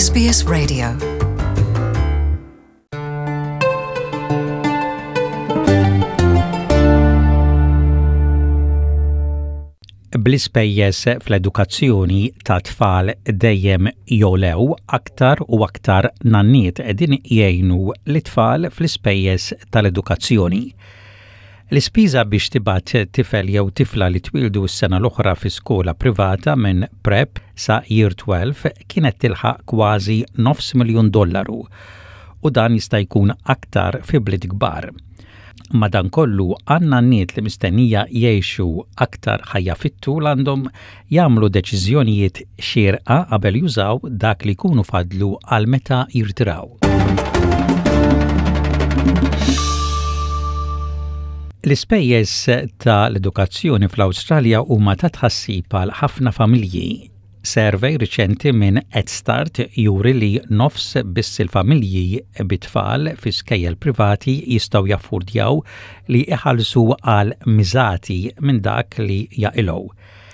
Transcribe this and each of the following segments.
SBS Radio. Bl-ispejjeż fl-edukazzjoni ta' tfal dejjem jolew aktar u aktar nanniet qegħdin jgħinu l-tfal fl-ispejjeż tal-edukazzjoni. L-ispiża biex tibgħat tifel jew tifla li twildu s-sena l-oħra fi skola privata minn prep sa year 12 kienet tilħaq kważi $500,000 u dan jista' jkun aktar fi bliet kbar. Madankollu għandna n-nies li mistennija jgħixu aktar ħajja fit-tul għandhom jagħmlu deċiżjonijiet xierqa qabel jużaw dak li jkunu fadlu għal meta jirtiraw. L-ispejjeż tal-edukazzjoni fl-Awstralja huma ta' tħassib għal ħafna familji. Survey riċenti minn Headstart juri li nofs biss il-familji bit-tfal fi skejjel privati jistgħu jaffurdjaw li iħallsu għal miżati minn dak li jaqilgħu.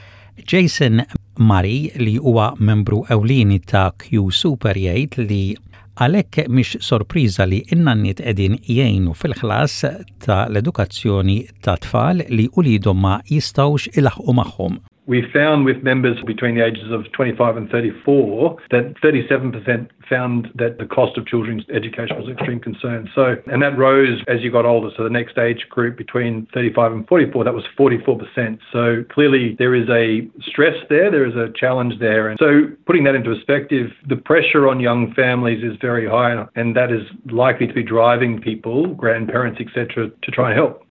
Jason Murray li huwa membru ewlieni ta' Q Super jgħid li għalhekk mhix sorpriża li n-nanniet qegħdin jgħinu fil-ħlas tal-edukazzjoni ta' tfal li wliedhom ma jistgħux ilaħqu magħhom. We found with members between the ages of 25 and 34 that 37% found that the cost of children's education was an extreme concern. And that rose as you got older. So the next age group between 35 and 44, that was 44%. So clearly there is a stress there is a challenge there. And so putting that into perspective, the pressure on young families is very high, and that is likely to be driving people, grandparents, etc., to try and help.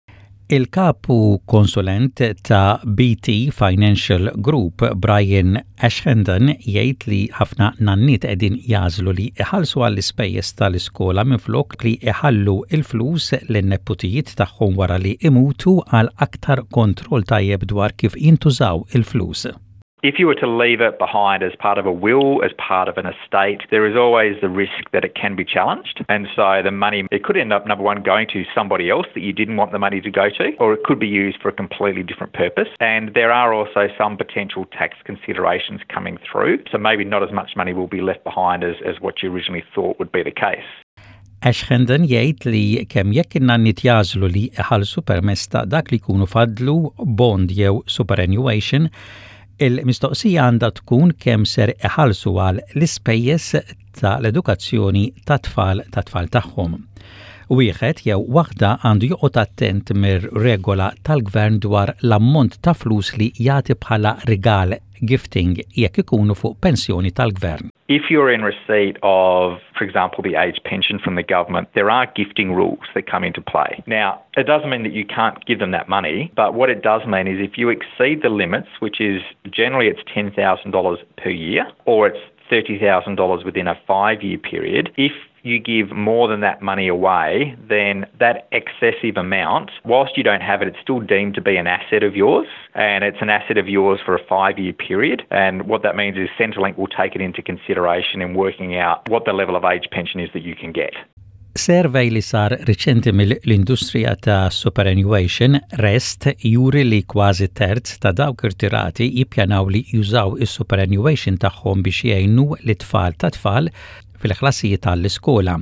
Il-kapu konsulent ta' BT Financial Group, Brian Ashenden, jgħid li ħafna nanniet qegħdin jażlu li iħallsu għall-ispejjeż tal-iskola minflok li iħallu il-flus lin-neputijiet tagħhom wara li imutu għal aktar kontroll tajjeb dwar kif jintużaw il-flus. If you were to leave it behind as part of a will, as part of an estate, there is always the risk that it can be challenged. And so the money, it could end up, number one, going to somebody else that you didn't want the money to go to, or it could be used for a completely different purpose. And there are also some potential tax considerations coming through. So maybe not as much money will be left behind as what you originally thought would be the case. Ashenden jgħid li kemm jekk in-nanniet jażlu li iħallsu permezz ta' dak li jkunu fadlu bond jew superannuation, il-mistoqsija għandha tkun kemm ser iħallsu għal l-ispejjeż tal-edukazzjoni tat-tfal tagħhom. Wieħed jew waħda għandu joqgħod attent mir-regola tal-gvern dwar l-ammont ta' flus li jagħti bħala rigal gifting jekk ikunu fuq pensjoni tal-gvern. If you're in receipt of, for example, the age pension from the government, there are gifting rules that come into play. Now, it doesn't mean that you can't give them that money, but what it does mean is if you exceed the limits, which is generally it's $10,000 per year, or it's $30,000 within a 5-year period, if you give more than that money away, then that excessive amount, whilst you don't have it, it's still deemed to be an asset of yours, and it's an asset of yours for a 5-year period. And what that means is Centrelink will take it into consideration in working out what the level of age pension is that you can get. Survey li sar riċenti mill-industrija ta' superannuation REST juri li kważi terz ta' dawk irtirati jippjanaw li jużaw is-superannuation tagħhom biex jgħinu l-tfal ta' tfal fil-ħlasijiet tal-iskola.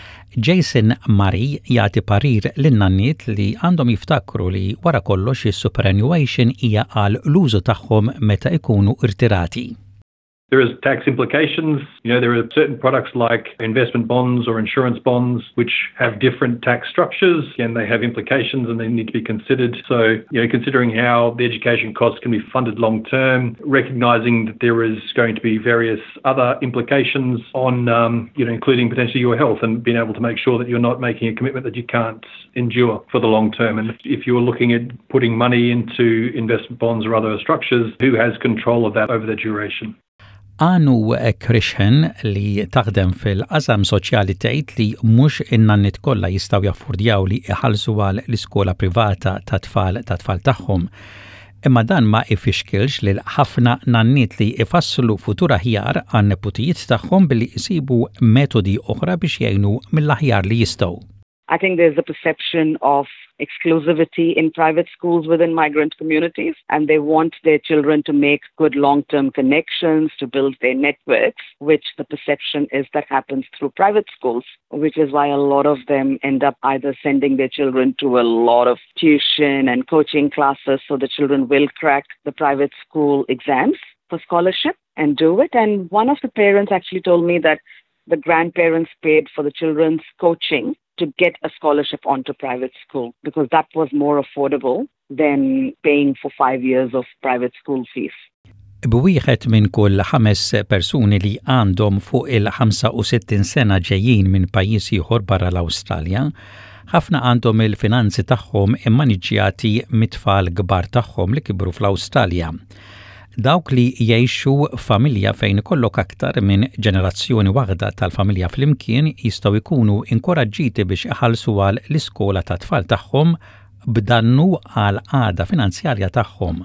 Jason Murray jagħti parir lin-nanniet li għandhom jiftakru li wara kollox is-superannuation hija għal l-użu tagħhom meta jkunu irtirati. There is tax implications. There are certain products like investment bonds or insurance bonds which have different tax structures, and they have implications and they need to be considered. So, considering how the education costs can be funded long term, recognizing that there is going to be various other implications on, including potentially your health, and being able to make sure that you're not making a commitment that you can't endure for the long term. And if you're looking at putting money into investment bonds or other structures, who has control of that over the duration? Anu Krishnan li taħdem fil-qasam soċjali tgħid li mhux in-nanniet kollha jistgħu jaffurdjaw li iħallsu għal l-iskola privata tat-tfal tagħhom. Imma dan ma ifixkilx lil ħafna nanniet li ifasslu futur aħjar għan-neputijiet tagħhom billi jsibu metodi oħra biex jgħinu mill-aħjar li jistgħu. I think there's a perception of exclusivity in private schools within migrant communities, and they want their children to make good long-term connections, to build their networks, which the perception is that happens through private schools, which is why a lot of them end up either sending their children to a lot of tuition and coaching classes so the children will crack the private school exams for scholarship and do it. And one of the parents actually told me that the grandparents paid for the children's coaching to get a scholarship onto private school because that was more affordable than paying for 5 years of private school fees. Bwieħed minn kull 5 persuni li għandhom fuq il-65 sena ġejjin minn pajjiż ieħor barra l-Awstralja, ħafna għandhom il-finanzi tagħhom immaniġġjati mit-tfal kbar tagħhom li kibru fl-Awstralja. Dawk li jgħixu familja fejn ikollok aktar minn ġenerazzjoni waħda tal-familja flimkien jistgħu jkunu inkoraġġiti biex iħallsu għal l-iskola tat-tfal tagħhom b'dannu għal għada finanzjarja tagħhom.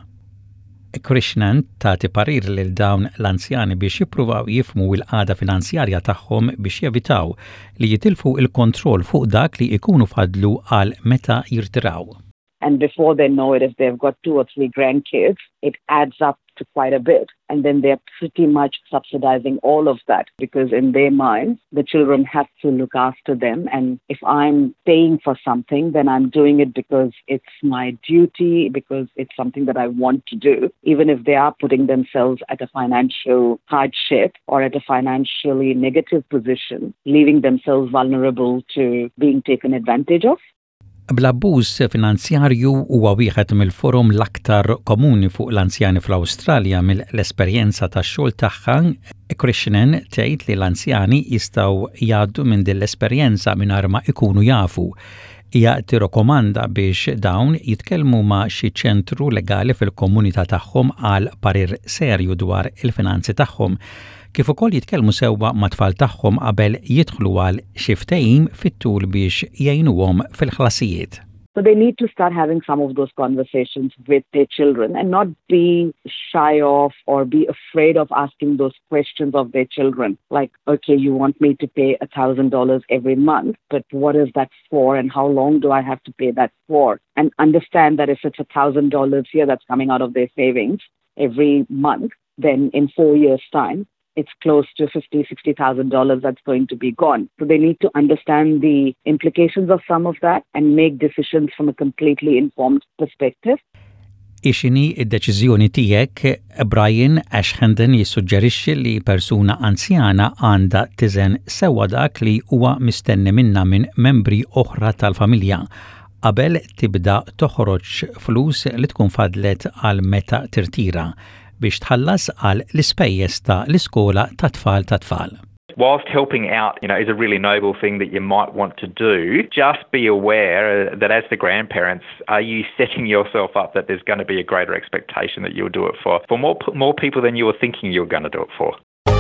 Krishnan tagħti parir lil dawn l-anzjani biex jippruvaw jifhmu l-għada finanzjarja tagħhom biex jevitaw li jitilfu il-kontroll fuq dak li jkunu fadlu għal meta jirtiraw. And before they know it, if they've got 2 or 3 grandkids, it adds up to quite a bit. And then they're pretty much subsidizing all of that because in their minds, the children have to look after them. And if I'm paying for something, then I'm doing it because it's my duty, because it's something that I want to do, even if they are putting themselves at a financial hardship or at a financially negative position, leaving themselves vulnerable to being taken advantage of. Bl-abbuż finanzjarju huwa wieħed mill-forum l-aktar komuni fuq l-anzjani fl-Awstralja mill-esperjenza tax-xogħol tagħha. Krishnan tgħid li l-anzjani jistgħu jgħaddu minn din l-esperjenza mingħajr ma jkunu jafu. Hija tirrakkomanda biex dawn jitkellmu ma' xi ċentru legali fil-komunità tagħhom għal parir serju dwar il-finanzi tagħhom, kif ukoll jitkellmu sewwa ma' tfal tagħhom qabel jidħlu għal xi ftehim fit-tul biex jgħinuhom fil-ħlasijiet. So they need to start having some of those conversations with their children and not be shy of or be afraid of asking those questions of their children. Like, okay, you want me to pay $1,000 every month, but what is that for and how long do I have to pay that for? And understand that if it's $1,000 here that's coming out of their savings every month, then in 4 years' time, it's close to $50,000-$60,000 that's going to be gone. So they need to understand the implications of some of that and make decisions from a completely informed perspective. Ixini id-deċiżjoni tiegħek, Brian Ashenden jissuġġerixxi li persuna anzjana għandha tiżen sewwa dak li huwa mistenni minnha minn membri oħra tal-familja qabel tibda toħroġ flus li tkun fadlet għal meta tirtira biex tħallas għal l-ispejjeż ta' l-iskola ta' tfal. Whilst helping out, is a really noble thing that you might want to do, just be aware that as the grandparents, are you setting yourself up that there's going to be a greater expectation that you'll do it for more people than you were thinking you were going to do it for.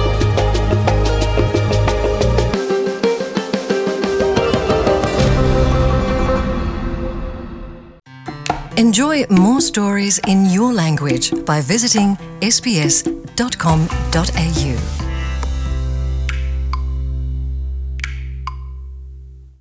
Enjoy more stories in your language by visiting sbs.com.au.